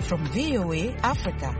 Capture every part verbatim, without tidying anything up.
from V O A Africa.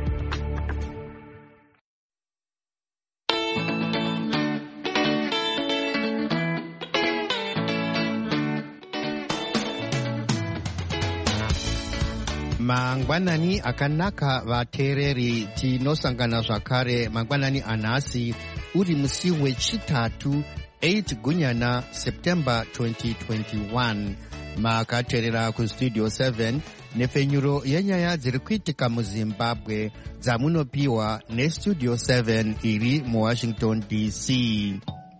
Mangwanani akanaka vateereri tinosangana zvakare mangwanani anhasi uri musi wechitatu eight gunyana September twenty twenty-one. Makateerera kustudio seven nepfenyuro yenyaya dziri kuitika muZimbabwe dzamunopiwa nestudio seven iri muWashington D C.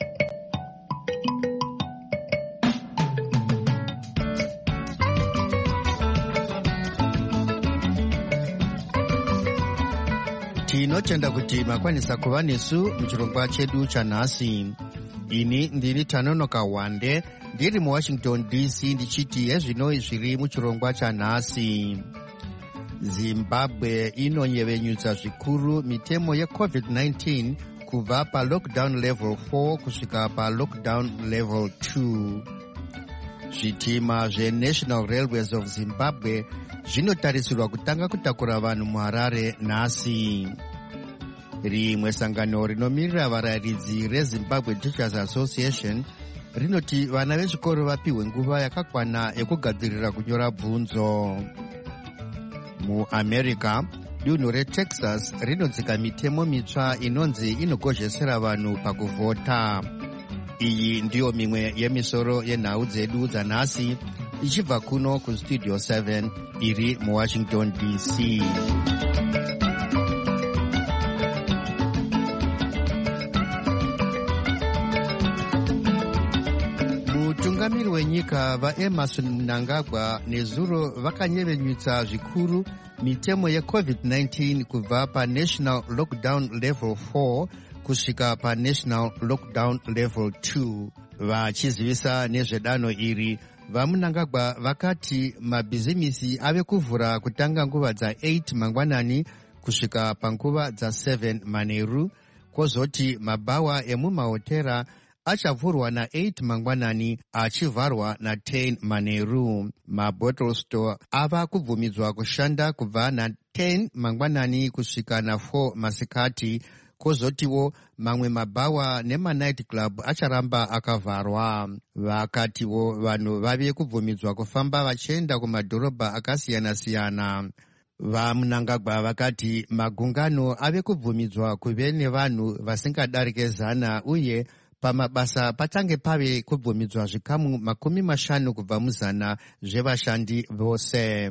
Tinotenda kuti makwanisa kuva nesu muchirongwa chedu chanhasi. Ini ndini Tanonoka Wande ndiri muWashington D C ndichiti yezvinoi zviri muchirongwa chanhasi. Zimbabwe inonyevenyudza zvikuru mitemo yeCovid nineteen kubva palockdown level four kusvika palockdown level two. Zvitima zveNational Railways of Zimbabwe zvinotarisirwa kutanga kutakura vanhu muHarare nhasi. Rimwe sangano rinomirira varayiridzi reZimbabwe Teachers Association rinoti vana vechikoro vapiwe nguva yakakwana yekugadzirira kunyora bvunzo. MuAmerica, dunhu reTexas rinodzika mitemo mitsva inonzi inogozhesera vanhu pakuvhota. Iyi ndiyo mimwe yemisoro yenhau dzedu dzanhasi ichibva kuno kustudio seven iri muWashington D C. Mutungamiri wenyika vaEmerson Mnangagwa nezuro vakanyevenyutsa zvikuru mitemo yeCovid nineteen kubva paNational Lockdown Level four kusvika paNational Lockdown Level two. Vachizivisa nezvedano iri, vaMnangagwa vakati mabhizimisi ave kuvhura kutanga nguva dza eight mangwanani kusvika panguva dza seven manheru, kwozoti mabhawa emumahotera achavhurwa na eight mangwanani achivharwa na ten manheru. Mabottle store ava kubvumidzwa kushanda kubva na ten mangwanani kusvika na four masikati, kwozotiwo mamwe mabhawa nemanight club acharamba akavharwa. Vakatiwo vanhu vave kubvumidzwa kufamba vachienda kumadhorobha akasiyana-siyana. VaMnangagwa vakati magungano ave kubvumidzwa kuve nevanhu vasingadarike zana uye pamabasa pachange pave kubvumidzwa zvikamu makumi mashanu kubva muzana zvevashandi vose.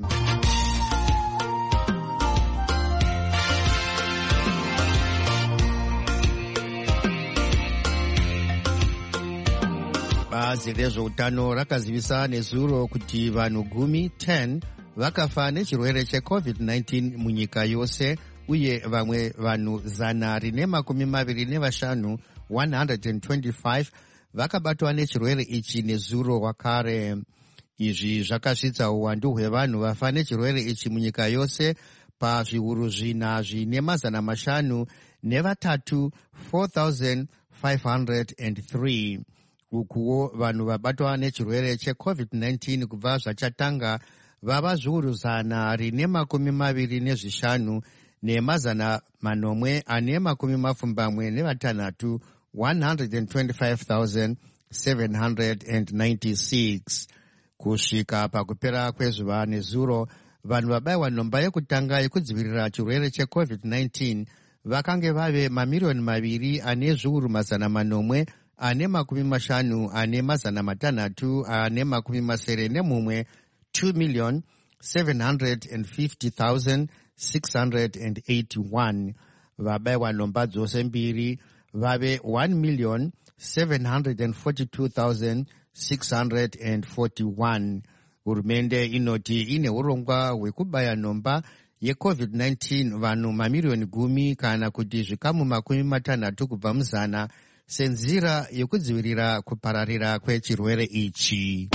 Bazi rezveutano rakazivisa nezuro kuti vanhu gumi ten vakafa nechirwere cheCovid nineteen munyika yose uye vamwe vanhu zana rine makumi maviri nevashanu one hundred twenty-five vakabatwa nechirwere ichi nezuro wakare. Izvi zvakasvitsa uwandu hwevanhu vafa nechirwere ichi munyika yose pazviuru zvina zvine mazana mashanu nevatatu four thousand five hundred three. Ukuwo vanhu vabatwa nechirwere cheCovid nineteen kubva zvachatanga vava zviuru zana rine makumi maviri nezvishanu nemazana manomwe ane makumi mapfumbamwe nevatanhatu one hundred twenty-five thousand seven hundred ninety-six. Kusvika pakupera kwezuva nezuro, vanhu vabayiwa nhomba yekutanga yekudzivirira chirwere cheCovid nineteen vakange vave mamiriyoni maviri ane zviuru mazana manomwe ane makumi mashanu ane mazana matanhatu ane makumi masere nemumwe two million seven hundred fifty thousand six hundred eighty-one. Vabayiwa nhomba dzose mbiri vave one million seven hundred forty-two thousand six hundred forty-one. Hurumende inoti ine urongwa hwekubaya nhomba yeCovid nineteen vanhu mamiriyoni gumi kana kuti zvikamu makumi matanhatu kubva muzana senzira yekudzivirira kupararira kwechirwere ichi.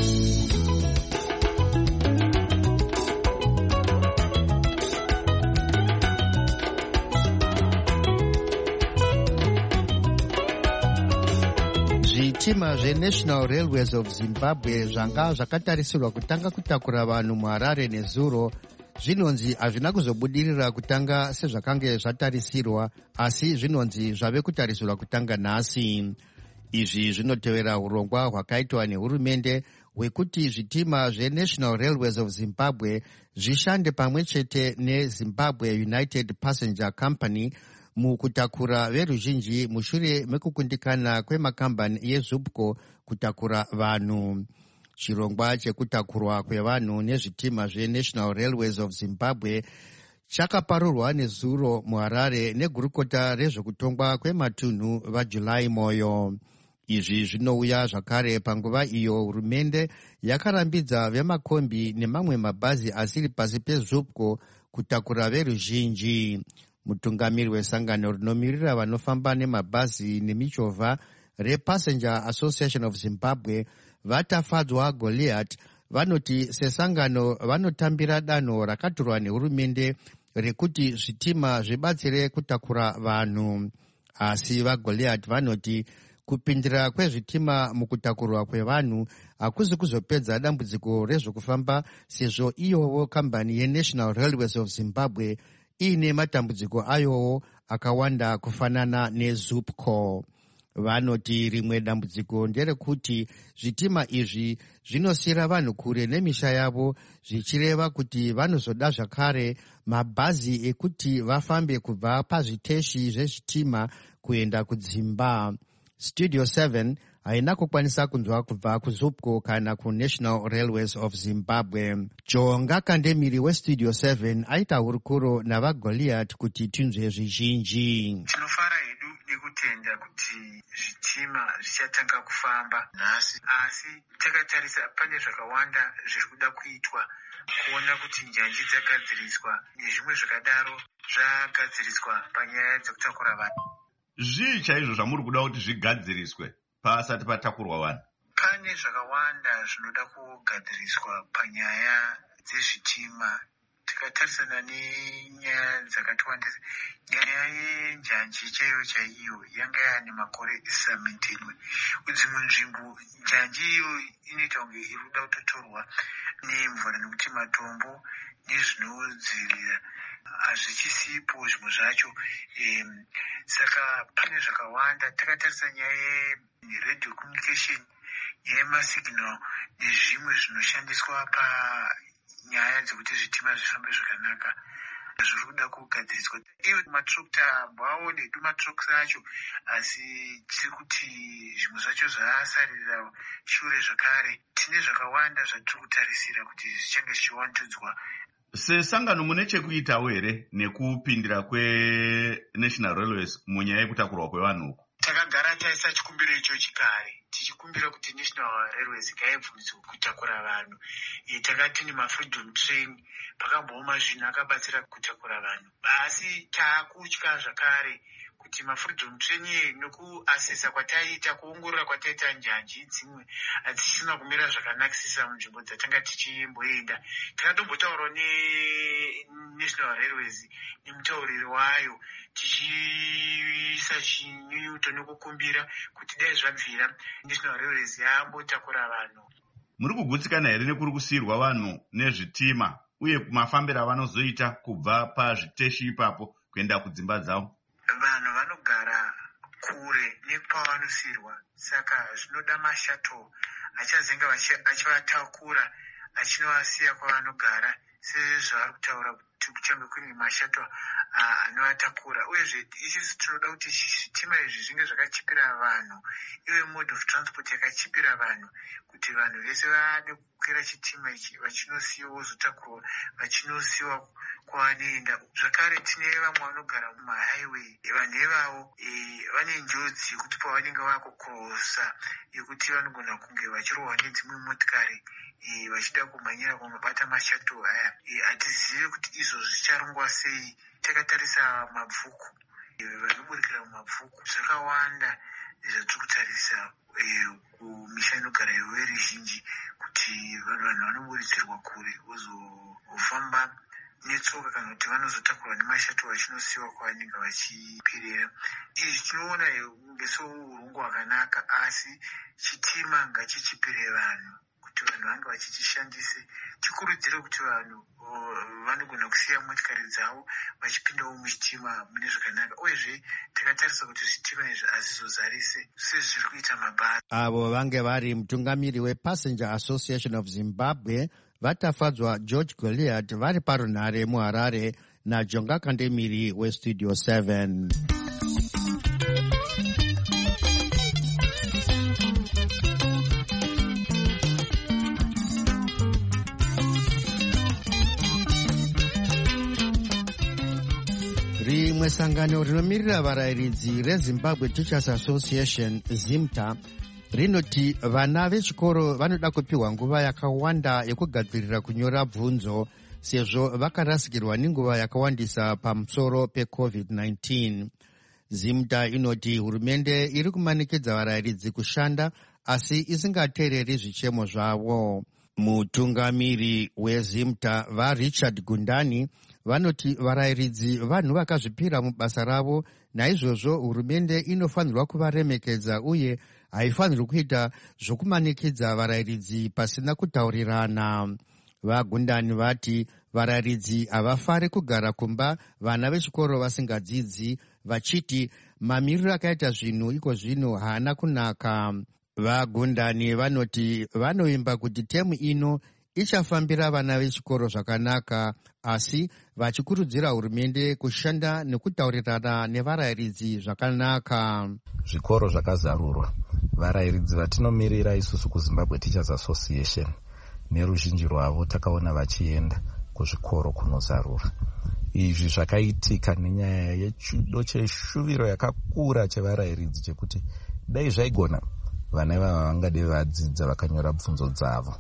Zvitima zveNational Railways of Zimbabwe zvanga zvakatarisirwa kutanga kutakura vanhu muHarare nezuro zvinonzi hazvina kuzobudirira kutanga sezvakange zvatarisirwa, asi zvinonzi zvave kutarisirwa kutanga nhasi. Izvi zvinotevera urongwa hwakaitwa nehurumende hwekuti zvitima zveNational Railways of Zimbabwe zvishande pamwe chete neZimbabwe United Passenger Company mukutakura veruzhinji mushure mekukundikana kwemakambani yeZupco kutakura vanhu. Chirongwa chekutakurwa kwevanhu nezvitima zveNational Railways of Zimbabwe chakaparurwa nezuro muHarare negurukota rezvekutongwa kwematunhu vaJuly Moyo. Izvi zvinouya zvakare panguva iyo hurumende yakarambidza vemakombi nemamwe mabhazi asiri pasi peZupco kutakura veruzhinji. Mutungamiri wesangano rinomirira vanofamba nemabhazi nemichovha rePassenger Association of Zimbabwe vatafadzwa Goliath vanoti sesangano vanotambira danho rakatorwa nehurumende rekuti zvitima zvibatsire kutakura vanhu. Asi vaGoliath vanoti kupindira kwezvitima mukutakurwa kwevanhu hakuzi kuzopedza dambudziko rezvokufamba, sezvo iyowo kambani yeNational Railways of Zimbabwe iine matambudziko ayowo akawanda kufanana neZupco. Vanoti rimwe dambudziko nderekuti zvitima izvi zvinosiyira vanhu kure nemisha yavo, zvichireva kuti vanozoda zvakare mabhazi ekuti vafambe kubva pazviteshi zvezvitima kuenda kudzimba. Studio seven haina kukwanisa kunzwa kubva kuZupco kana kuNational Railways of Zimbabwe. Jonga Kandemiri weStudio seven aita hurukuro navaGoliath kuti tinzwe zvizhinji. Tinofara hedu nekutenda kuti zvitima zvichatanga kufamba nhasi, asi takatarisa pane zvakawanda zviri kuda kuitwa kuona kuti njanji dzagadziriswa nezvimwe zvakadaro zvagadziriswa panyaya dzekutakura vanhu. Zvii chaizvo zvamuri kuda kuti zvigadziriswe pasati patakurwa vanhu? Pane zvakawanda zvinoda kugadziriswa panyaya dzezvitima. Tikatarisana nenyaya dzakati wandisa, nyaya yenjanji chaiyo chaiyo yanga yaane makore isamentenwe. Dzimwe nzvimbo njanji iyo inoita kunge iri kuda kutotorwa nemvura nekuti matombo nezvinodzirira hazvichisipo zvimwe zvacho. Um, saka pane zvakawanda. Takatarisa nyaya yeradio communication, nyaya yemasignal nezvimwe zvinoshandiswa panyaya dzekuti zvitima zvifambe zvakanaka zviri kuda kugadziriswa. Iwe matrokta bwawo nedu matrokta acho, asi tiri kuti zvimwe zvacho zvasarira shure zvakare. Tine zvakawanda zvatiri kutarisira kuti zvichange zvichiwandudzwa. Sesangano mune chekuitawo here nekupindira kweNational Railways munyaya yekutakurwa kwevanhu uku? Takagara taisa chikumbiro icho chikare, tichikumbira kuti National Railways ngaibvunzwe kutakura vanhu. E, takati nemafreedom train pakambooma zvinhu akabatsira kutakura vanhu, asi taakutya zvakare kuti mafreedom train ye nokuasesa kwataita, kuongorora kwataita njanji dzimwe hadzisina kumira zvakanakisisa munzvimbo dzatanga tichimboenda. Takatombotaurawo neNational Railways nemutauriri wayo tichiisa chinyunyuto nokukumbira kuti dai zvabvira National Railways yaambotakura vanhu. Muri kugutsikana here nekuri kusiyirwa vanhu nezvitima uye mafambiro avanozoita kubva pazviteshi ipapo kuenda kudzimba dzavo? Vanhu vanogara kure nekwavanosiirwa, saka zvinoda mashato achazenga achivatakura achinovasiya kwavanogara, sezvavari kutaura kuti kuchange kune mashato anovatakura. Uyezve isusu tinoda kuti zvitima izvi zvinge zvakachipira vanhu, iwe mode of transport yakachipira vanhu, kuti vanhu vese vade kukwira chitima ichi vachinosiyiwa vozotakurwa vachinosiyiwa kwavanoenda. Zvakare tine vamwe vanogara mumahighway, vanhu ivavo vane njodzi yekuti pavanenge vakukurosa yekuti vanogona kunge vachirohwa nedzimwe motikari vachida kumhanyira kumabata mashato aya. Hatizivi kuti izvo zvicharongwa sei. Takatarisa mabvuku, vanoburikira mumabvuku, zvakawanda zvatiri kutarisa kumisha inogara veruzhinji, kuti vanhu vanoburitsirwa kure vozofamba netsoka kana kuti vanozotakurwa nemashato vachinosiyiwa kwavanenge vachipirira. Izvi tinoona ngesourungu hwakanaka, asi chitima ngachichipire vanhu kuti vanhu vange vachichishandise. Tikurudzire kuti vanhu vanogona kusiya motikari dzavo vachipindawo muchitima mune zvakanaka. Uyezve takatarisa kuti zvitima izvi hazizozarise sezviri kuita mabhazi. Avo vange vari mutungamiri wePassenger Association of Zimbabwe vatafadzwa George Goliath vari parunhare muHarare naJonga Kandemiri weStudio seven. Rimwe sangano rinomirira varayiridzi reZimbabwe Teachers Association ZIMTA rinoti vana vechikoro vanoda kupiwa nguva yakawanda yekugadzirira kunyora bvunzo sezvo vakarasikirwa nenguva yakawandisa pamusoro pecovid nineteen. ZIMTA inoti hurumende iri kumanikidza varayiridzi kushanda asi isingateereri zvichemo zvavo. Mutungamiri weZIMTA vaRichard Gundani vanoti varayiridzi vanhu vakazvipira mubasa ravo, naizvozvo hurumende inofanirwa kuvaremekedza uye haifanirwi kuita zvokumanikidza varayiridzi pasina kutaurirana. VaGundani vati varayiridzi havafari kugara kumba vana vechikoro vasingadzidzi, vachiti mamiriro akaita zvinhu iko zvino haana kunaka. VaGundani vanoti vanoimba kuti temu ino ichafambira vana vechikoro zvakanaka, asi vachikurudzira hurumende kushanda nekutaurirana nevarayiridzi zvakanaka. Zvikoro zvakazarurwa. Varayiridzi vatinomirira isusu kuZimbabwe Teachers Association neruzhinji rwavo takaona vachienda kuzvikoro kunozarura. Izvi zvakaitika nenyaya yechido cheshuviro yakakura chevarayiridzi chekuti dai zvaigona vana ivava vangade vadzidza vakanyora bvunzo dzavo.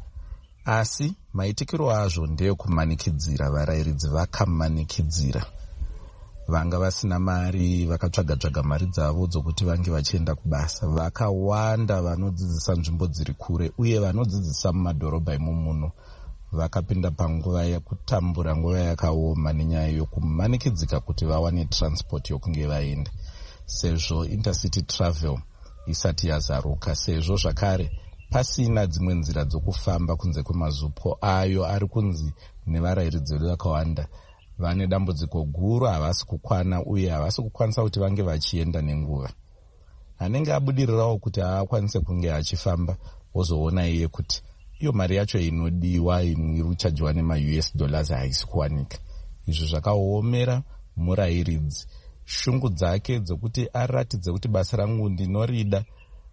Asi maitikiro azvo ndeyokumanikidzira. Varayiridzi vakamanikidzira. Vanga vasina mari vakatsvaga-tsvaga mari dzavo dzokuti vange vachienda kubasa. Vakawanda vanodzidzisa nzvimbo dziri kure uye vanodzidzisa mumadhorobha imomuno vakapinda panguva yekutambura nguva yakaoma nenyaya yokumanikidzika kuti vawane transport yokunge vaenda, sezvo intercity travel isati yazaruka, sezvo zvakare pasina dzimwe nzira dzokufamba kunze kwemazupo ayo ari kunzi nevarayiridzi vedu vakawanda vane dambudziko guru, havasi kukwana uye havasi kukwanisa kuti vange vachienda nenguva. Anenge abudirirawo kuti haakwanise kunge achifamba, ozoona iye kuti iyo mari yacho inodiwa iri kuchajiwa nema-U S dollars haisi kuwanika. Izvi zvakaomera murayiridzi. Shungu dzake dzokuti aratidze kuti basa rangu ndinorida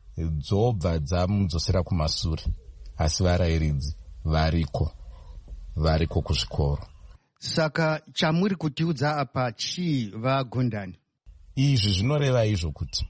dzobva dzamudzosera kumashure. Asi varayiridzi variko variko kuzvikoro. Saka chamuri kutiudza apa chii vaGundani? Izvi zvinoreva izvo kuti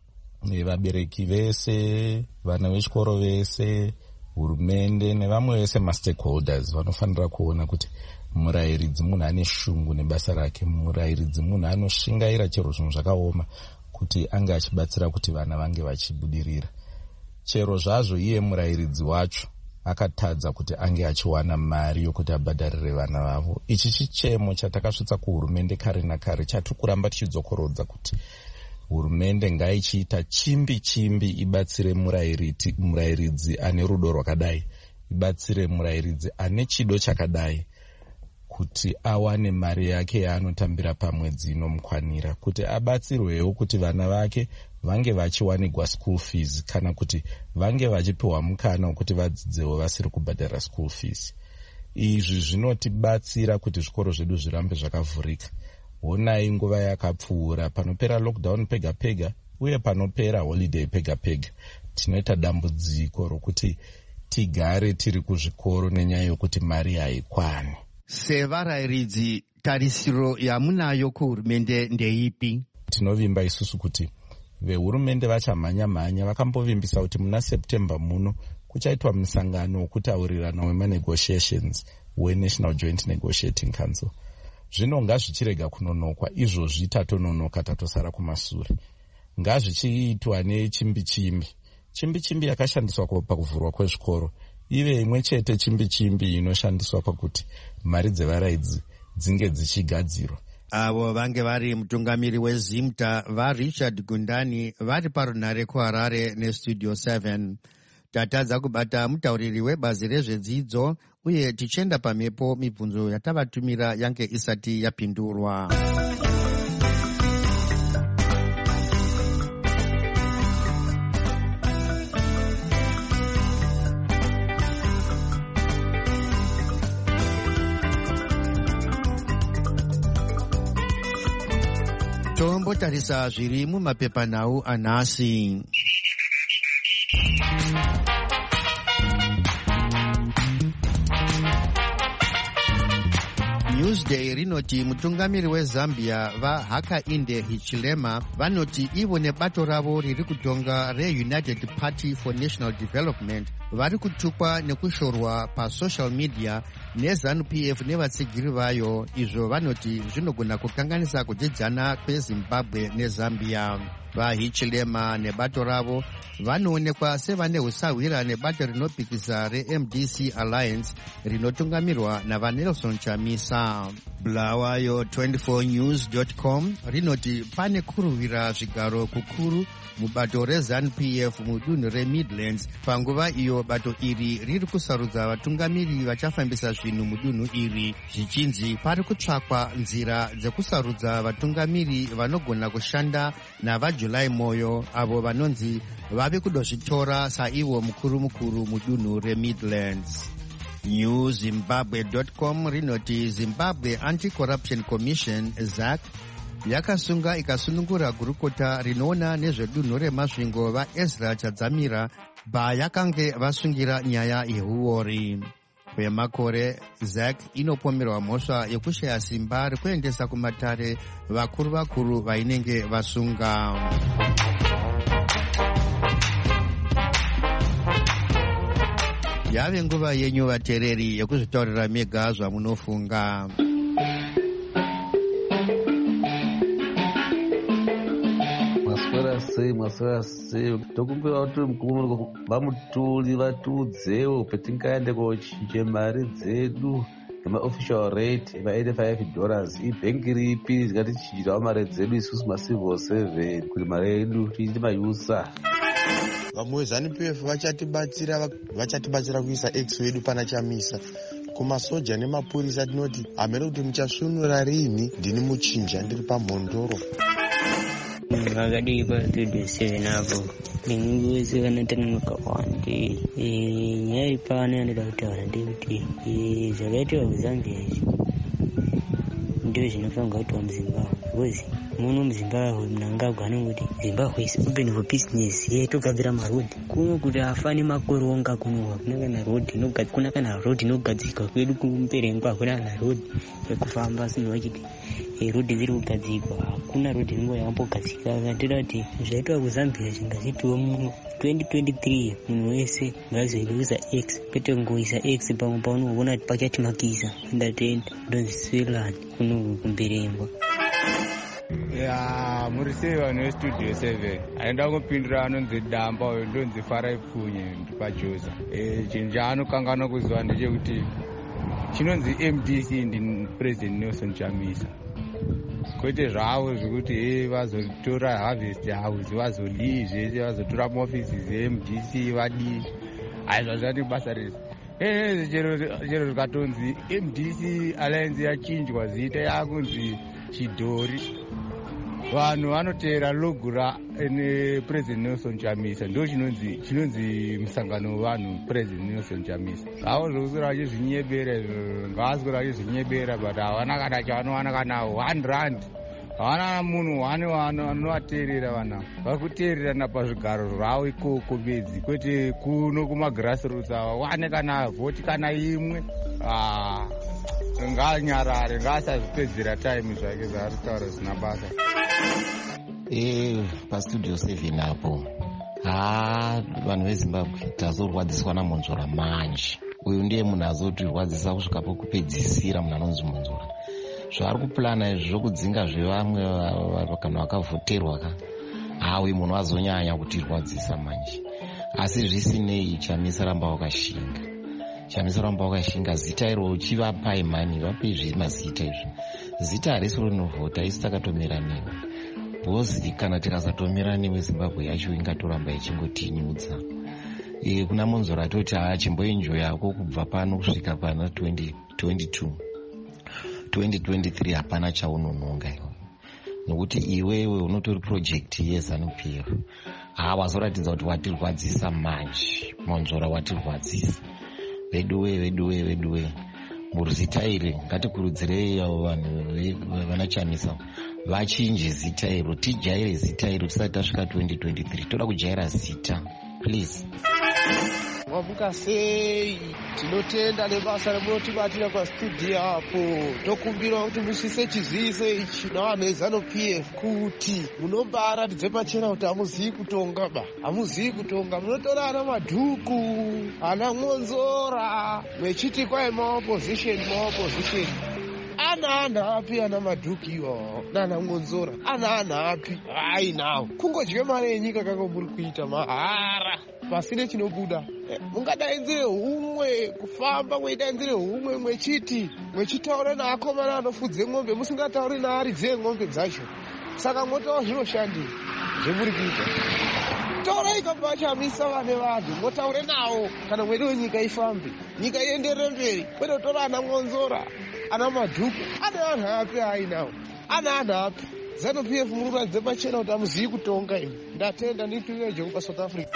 vabereki vese, vana vechikoro vese, hurumende nevamwe vese mastakeholders vanofanira kuona kuti murayiridzi munhu ane shungu nebasa rake. Murayiridzi munhu anoshingaira chero zvinhu zvakaoma kuti ange achibatsira kuti vana vange vachibudirira. Chero zvazvo iye murayiridzi wacho akatadza kuti ange achiwana mari yokuti abhadharire vana vavo. Ichi chichemo chatakasvitsa kuhurumende kare nakare chatiri kuramba tichidzokorodza kuti hurumende ngaichiita chimbi chimbi ibatsire murayiridzi ane rudo rwakadai, ibatsire murayiridzi ane chido chakadai kuti awane mari yake yaanotambira pamwedzi inomukwanira, kuti abatsirwewo kuti vana vake vange vachiwanigwa school fees kana kuti vange vachipiwa mukana wekuti vadzidzewo vasiri kubhadhara school fees. Izvi zvinotibatsira kuti zvikoro zvedu zvirambe zvakavhurika. Honai nguva yakapfuura, panopera lockdown pega pega uye panopera holiday pega pega, tinoita dambudziko rokuti tigare tiri kuzvikoro nenyaya yokuti mari haikwani. Sevarayiridzi, tarisiro yamunayo kuhurumende ndeipi? Tinovimba isusu kuti vehurumende vachamhanya-mhanya. Vakambovimbisa kuti muna September muno kuchaitwa musangano wokutaurirana wema-negotiations weNational Joint Negotiating Council. Zvino ngazvichirega kunonokwa, izvozvi tatononoka tatosara kumashure. Ngazvichiitwa nechimbi-chimbi. Chimbi-chimbi yakashandiswa pakuvhurwa kwezvikoro ive imwe chete chimbi-chimbi inoshandiswa pakuti mari dzevarayiridzi dzinge dzichigadzirwa. Avo vange vari mutungamiri weZIMTA vaRichard Gundani vari parunhare kuHarare neStudio seven. Tatadza kubata mutauriri webazi rezvedzidzo uye tichenda pamhepo mibvunzo yatavatumira yange isati yapindurwa. Tombotarisa zviri mumapepanhau anhasi. Newsday rinoti mutungamiri weZambia vaHakainde Hichilema vanoti ivo nebato ravo riri kutonga reUnited Party for National Development vari kutukwa nekushorwa pasocial media neZANU P F nevatsigiri vayo. Izvo vanoti zvinogona kukanganisa kudyidzana kweZimbabwe neZambia. VaHichilema nebato ravo vanoonekwa sevane usahwira nebato rinopikisa reM D C Alliance rinotungamirwa navaNelson Chamisa. Bulawayo twenty-four news dot com rinoti pane kuruwira zvigaro kukuru mubato reZANU P F mudunhu reMidlands panguva iyo bato iri riri kusarudza vatungamiri vachafambisa zvinhu mudunhu iri, zvichinzi pari kutsvakwa nzira dzekusarudza vatungamiri vanogona kushanda navaJulai Moyo avo vanonzi vave kudozvitora saivo mukuru mukuru mudunhu reMidlands. new zimbabwe dot com rinoti Zimbabwe Anti-Corruption Commission Z A C yakasunga ikasunungura gurukota rinoona nezvedunhu remasvingo vaEzra Chadzamira bayakange vasungira nyaya yehuori. Kwemakore Z A C inopomerwa mhosva yekushaya simba rekuendesa kumatare vakuru vakuru vainenge vasunga. Yave nguva yenyu vateereri yekuzvitaurira mega zvamunofunga. Mwaswera sei, mwaswera sei. Tokumbira kuti mukuru vamutuli vatiudzewo petingaende kochinje mari dzedu ngemaofficial rate ema85 dollars. Ibhengi ripi rikatichinjirawo mari dzedu isusu macivil servant kuti mari yedu tiite mayusa. Vamwe ZANU P F vachatibatsira vachatibatsira kuisa X wedu pana Chamisa. Kumasoja nemapurisa tinoti hamene kuti muchasvinura rini, ndini muchinja ndiri pamhondoro. Vakadii patwenty-seven apo ndinguwese kanatanonoka kwandi nyaya iri pano yanoda kutaura ndekuti zvakaitwa kuZambia izvi ndizvo zvinofanirwa kuitwa muZimbabwe, because muno muZimbabwe munhu angagwana kuti Zimbabwe is open for business yetogadzira marodhi kuno kuti afane makoronga kuno kuna kana rodhi kuna kana rodhi inogadzirwa kwedu kumperengwa kuna kana rodhi yekufamba sino vachiti rodhi dziri kugadzirwa, hakuna rodhi inonga yambogadzirwa. Akatira kuti zvaitwa kuZambia zvingazvitiwo muno twenty twenty-three munhu wese ngazoiuza X kwete kungoisa X pamwe paunoona kuti pachatimakisa ndatenda ndonziswelani kuno kumperengwa. Ya muri sei vanhu vestudio seven aenda kupindura anonzi Damba uyo ndonzi Farai Pfunye paJosa. Chinhu chaanokangana kuziva ndechekuti chinonzi M D C ndi President Nelson Chamisa, kwete zvavo zvekuti he vazotora harvest house vazodii zvese vazotora maofisi eM D C vadii, haizvazvati basa rese. Hey, chero chero zvikatonzi M D C Alliance yachinjwa zita yakunzi Chidhori, vanhu vanoteera logo raene President Nelson Chamisa, ndo chinonzi chinonzi musangano wevanhu President Nelson Chamisa. Havo zvokuswera vachizvinyebera izvo, ngavaswera vachizvinyebera, but havana kana chavanowana kana one rand, havana munhu wane anovateerera. Vana vari kuteererana pazvigaro zvavo ikoko bedzi, kwete kuno kumagrassroots ava wane kana vhoti kana imwe. Nganyarare, ngaasazvipedzera time zvake zvaari kutaura zvisina basa. Eh, pastudio seven apo ha vanhu veZimbabwe tazorwadziswa naMonzora manje. Uyu ndiye munhu azotirwadzisa kusvika pokupedzisira, munhu anonzi Monzora. Zvaari kupulana izvi zvokudzinga zvevamwe kana vakavhoterwa ka hawe munhu azonyanya kutirwadzisa manje. Asi zvisinei, Chamisa ramba wakashinga, Chamisa ramba wakashinga. Zita iro chivapa imani vape zvemazita izvi, zita harisi rinovhota, isi takatomira newe bhozi. Kana tikasatomira newe Zimbabwe yacho ingatoramba ichingotinyudza. e, kuna Monzora atoti achimboenjoy yako kubva pano kusvika pana twenty twenty-two twenty twenty-three hapana chaunononga iwe, nokuti iwewe unotori project yeZANU-P F. Ha wazoratidza kuti watirwadzisa manje, Monzora watirwadzisa. Veduwe veduwe veduwe muzita iri ngatikurudzirei avo vanhu vanachamisa vachinje zita iro, tijaire zita iro tisati tasvika twenty twenty-three. Toda kujaira zita please. Wamuka sei, tinotenda nebasa remunotibatira pastudio apo. Tokumbira kuti musise chiziise ichi navanhu veZANU-P F kuti munombaratidze pachena kuti hamuzivi kutonga ba, hamuzivi kutonga. Munotora ana madhuku, ana Monzora, mechiti kwai maopposition maopposition. Ana ana api ana madhuki iwawo nana Monzora, ana ana api? Hai nawo kungodye mari yenyika kanga muri kuita mahara pasine chinobuda. Mungadaidzire humwe kufamba mweidaidzire humwe mwechiti mwechitaura naakomana anofudze ng'ombe musingatauri naaridze ng'ombe dzacho. Saka motawo zvinoshandei zvemuri kuita? Taurai kambachamisa vane vanhu motaure nawo kana mwedi wenyika ifambe, nyika ienderere mberi. Kwete kutora ana Monzora, ana madhuku, ana vanhu api ainawo? Ana anhu api? ZANU-P F muri kuratidze pachena kuti hamuzivi kutonga imi. Ndatenda ndituire Jehovha South Africa.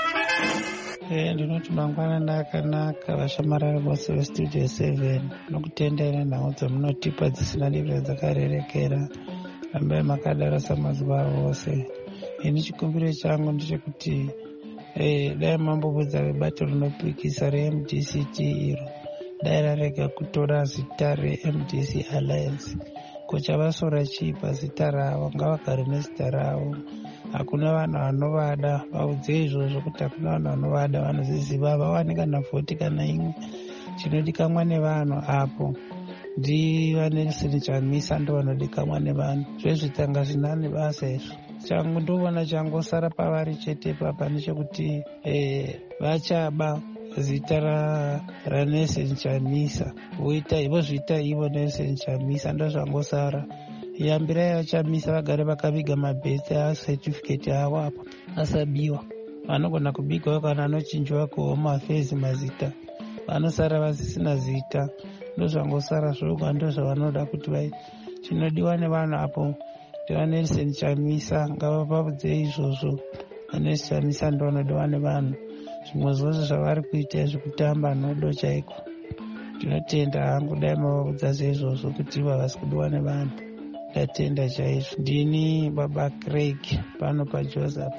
Eh, ndinoti mangwanani akanaka vashamarara vose vestudio seven nokutendera nhau dzamunotipa dzisina diviro dzakarerekera. Rambai makadaro samazuva ose. Ini chikumbiro changu ndechekuti eh, dai mambobudza vebato rinopikisa re-M D C T iro dai rarega kutora zita re-M D C Alliance. Kuchavasora chipa zita ravo, ngavagare nezita ravo. Hakuna vanhu vanovada, vaudze izvozvo kuti hakuna vanhu vanovada, vanozviziva vawane kana vhoti kana imwe. Chinodikanwa nevanhu apo ndiva Nelson Chamisa ndo vanodikanwa nevanhu. Zvezvitanga zvinane basa izvo. Changu ndoona changosara pavari chete papa ndechekuti eh, vachaba zita raNelson Chamisa voita vozviita ivo Nelson Chamisa ndo zvangosara. Yambirai vachamisa vagare vakaviga mabhesi acertificate avo apo asabiwa. Vanogona kubigawo kana anochinjwa kuhome affairs mazita, vanosara vasisina zita. Ndo zvangosara zvoga, ndo zvavanoda kuti vai chinodiwa nevanhu apo ndivaNelson Chamisa. Ngavapapudze izvozvo, vaNelson Chamisa ndo vanodiwa nevanhu. Zvimwe zvose zvavari kuita zvekutamba nhodo chaiko. Ndinotenda hangu dai mavapudza zveizvozvo kuti ivo havasi kudiwa nevanhu. Ndatenda chaizvo. Ndini baba Craig pano paJoseph.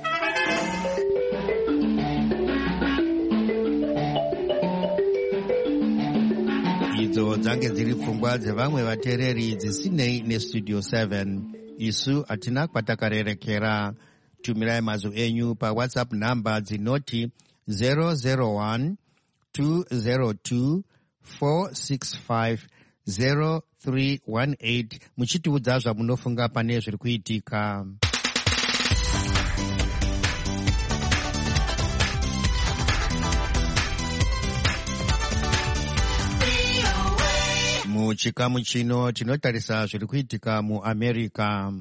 Idzo dzange dziri pfungwa dzevamwe vateereri dzisinei nestudio seven. Isu hatina kwatakarerekera. Tumirai mazwi enyu paWhatsApp namba dzinoti zero zero one two zero two four six five zero three one eight muchitiudza zvamunofunga pane zviri kuitika. Muchikamu chino tinotarisa zviri kuitika muAmerica.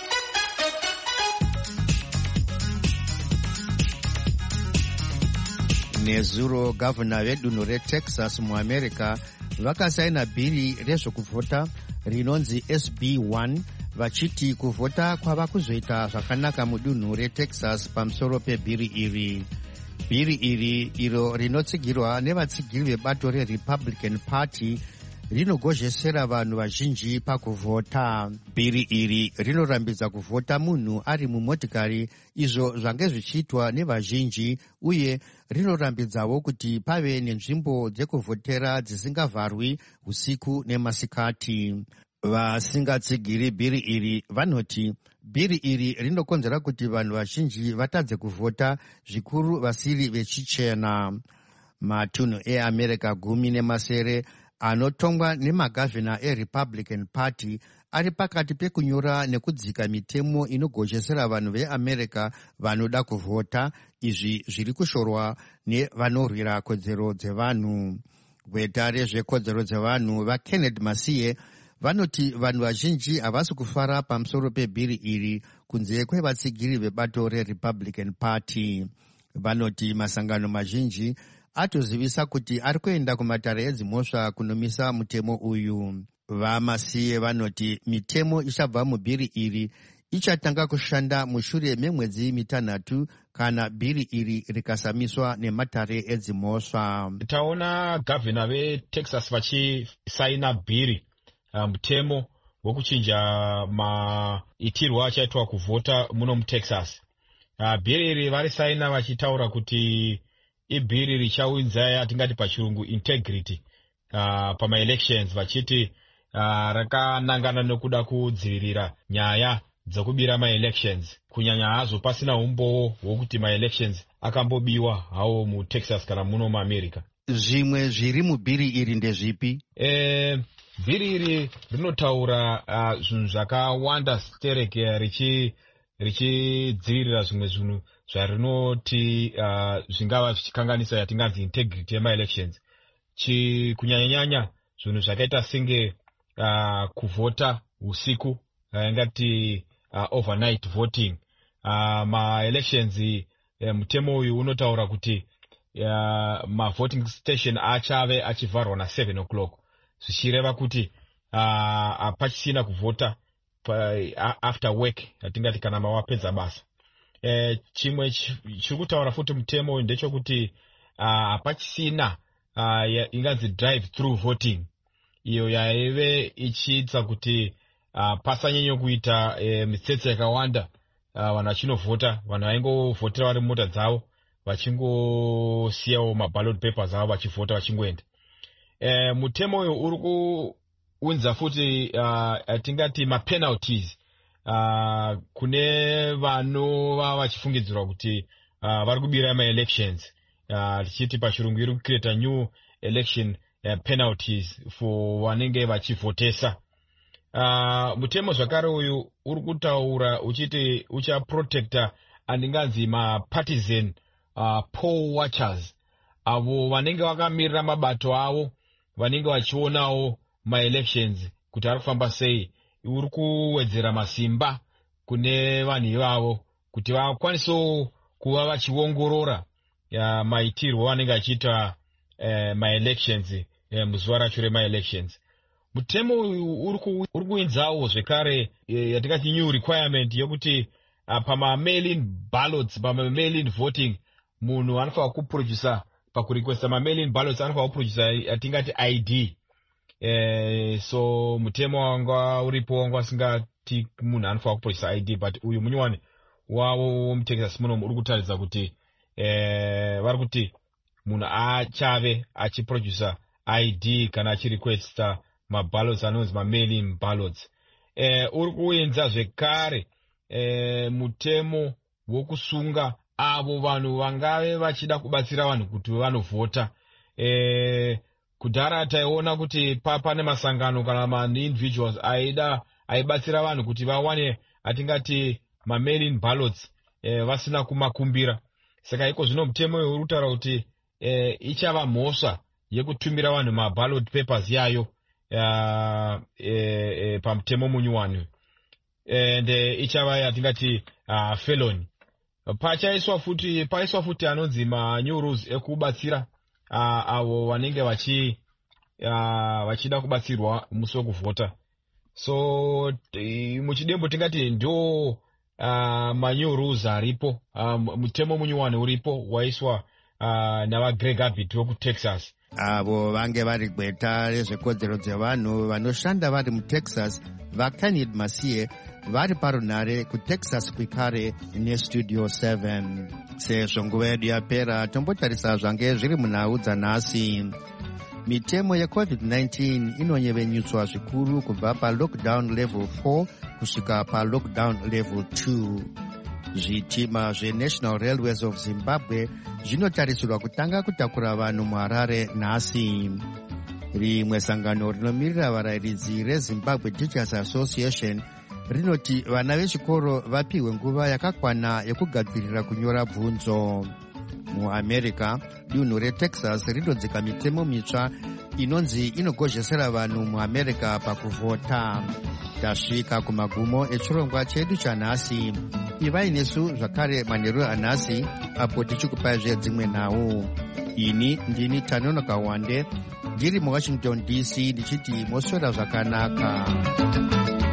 Nezuro gavana vedunhu reTexas muAmerica vakasaina bhiri rezvokuvhota rinonzi S B one vachiti kuvhota kwava kuzoita zvakanaka mudunhu reTexas pamusoro pebhiri iri. Bhiri iri iro rinotsigirwa nevatsigiri vebato reRepublican Party rinogozhesera vanhu vazhinji pakuvhota. Bhiri iri rinorambidza kuvhota munhu ari mumotikari, izvo zvange zvichiitwa nevazhinji, uye rinorambidzawo kuti pave nenzvimbo dzekuvhotera dzisingavharwi usiku nemasikati. Vasingatsigiri bhiri iri vanoti bhiri iri rinokonzera kuti vanhu vazhinji vatadze kuvhota, zvikuru vasiri vechichena. Matunhu eAmerica gumi nemasere anotongwa nemagavhina eRepublican Party ari pakati pekunyora nekudzika mitemo inogochesera vanhu veAmerica vanoda kuvhota, izvi zviri kushorwa nevanorwira kodzero dzevanhu. Gweta rezvekodzero dzevanhu vaKenneth Masiye vanoti vanhu vazhinji havasi kufara pamusoro pebhiri iri kunze kwevatsigiri vebato reRepublican Party. vanoti masangano mazhinji atozivisa kuti ari kuenda kumatare edzimhosva kunomisa mutemo uyu. Vamasiye vanoti mitemo ichabva mubhiri iri ichatanga kushanda mushure memwedzi mitanhatu kana bhiri iri rikasamiswa nematare edzimhosva. Taona gavhina veTexas vachisaina bhiri mutemo um, wokuchinja maitirwo achaitwa kuvhota muno muTexas. Uh, bhiri iri varisaina vachitaura kuti ibhiri richaunza atingati pachirungu integrity uh, pamaelections, vachiti uh, rakanangana nekuda kudzivirira nyaya dzokubira maelections, kunyanya hazo pasina umbowo wokuti maelections akambobiwa hawo muTexas kana muno muAmerica. Zvimwe zviri mubhiri iri ndezvipi? Eh, bhiri iri rinotaura uh, zvinhu zvakawanda stereke richi richidzivirira zvimwe zvinhu zvarinoti uh, zvingava zvichikanganisa yatinganzi integrity yemaelections. Kunyanyanyanya zvinhu zvakaita senge uh, kuvhota usiku, uh, ingati uh, overnight voting. Uh, maelections uh, mutemo uyu unotaura kuti uh, mavoting station achave achivharwa na seven o'clock, zvichireva kuti uh, pachisina kuvhota after work atingati kana mawapedza basa. Eh, chimwe chiri kutaura futi mutemo uyu ndechekuti hapachisina uh, uh, inganzi drive through voting, iyo yaive ichiitsa kuti uh, pasanyanya kuita uh, mitsetse yakawanda uh, vanhu vachinovhota, vanhu vaingovhotera vari mota dzavo vachingosiyawo maballot papers avo vachivhota vachingoenda. Eh, mutemo uyu uri kuunza futi uh, tingati mapenalties uh, kune vanova vachifungidzirwa kuti uh, vari kubira maelections, uh, tichiti pachirungu iri kucreate new election uh, penalties for vanenge vachivhotesa. Uh, mutemo zvakare uyu uri kutaura uchiti uchaprotecta andinganzi mapartisan uh, poll watchers, avo vanenge vakamirira mabato avo vanenge vachionawo maelections kuti ari kufamba sei. Uri kuwedzera masimba kune vanhu ivavo kuti vakwanisewo kuva vachiongorora maitirwo vanenge vachiita eh, maelections eh, muzuva racho remaelections. Mutemo uyu uri kuinzawo zvekare eh, yatingati new requirement yokuti uh, pama-mail-in ballots, pama-mail-in voting, munhu anofanira kuproducer pakurequesta ma-mail-in ballots anofanira kuproducer atingati I D. Eh, so mutemo wanga uripo wanga asingati munhu anofanira kuproducer I D, but uyu munyowani wavo muTexas muno uri kutaridza kuti eh, vari kuti munhu achave achiproducer I D kana achirequesta maballots anonzi ma-mail-in ballots. Eh, uri kuenza zvekare eh, mutemo wokusunga avo vanhu vangave vachida kubatsira vanhu kuti vanovhota. Eh, kudhara taiona kuti pane masangano kana ma-individuals aida aibatsira vanhu kuti vawane atingati ma-mail-in ballots eh, vasina kumakumbira. Saka iko zvino mutemo uyu uri kutaura kuti eh, ichava mhosva yekutumira vanhu maballot papers yayo uh, eh, eh, pamutemo munyuwani, and eh, ichava yatingati uh, felony. Pachaiswa futi paiswa futi anonzi ma-new rules ekubatsira uh, avo vanenge vachi uh, vachida kubatsirwa musi wekuvhota. So muchidembo tingati ndo uh, ma-new rules aripo, uh, mutemo munyuwani uripo waiswa uh, navaGreg Abbott wekuTexas. Avo vange vari gweta rezvekodzero dzevanhu vanoshanda vari muTexas, vaKenneth Masiye vari parunhare kuTexas kwikare nestudio seven. Sezvo nguva yedu yapera, tombotarisa zvange zviri munhau dzanhasi. Mitemo yecovid nineteen inonyevenyutswa zvikuru kubva palockdown level four kusvika palockdown level two. Zvitima zveNational Railways of Zimbabwe zvinotarisirwa kutanga kutakura vanhu muHarare nhasi. Rimwe sangano rinomirira varayiridzi reZimbabwe Teachers Association rinoti vana vechikoro vapiwe nguva yakakwana yekugadzirira kunyora bvunzo. MuAmerica, dunhu reTexas rinodzika mitemo mitsva inonzi inogozhesera vanhu muAmerica pakuvhota. Tasvika kumagumo echirongwa chedu chanhasi. ivai nesu zvakare manheru anhasi apo tichikupai dzimwe nhau. Ini ndini Tanono Kawande ndiri muWashington D C ndichiti moswera zvakanaka.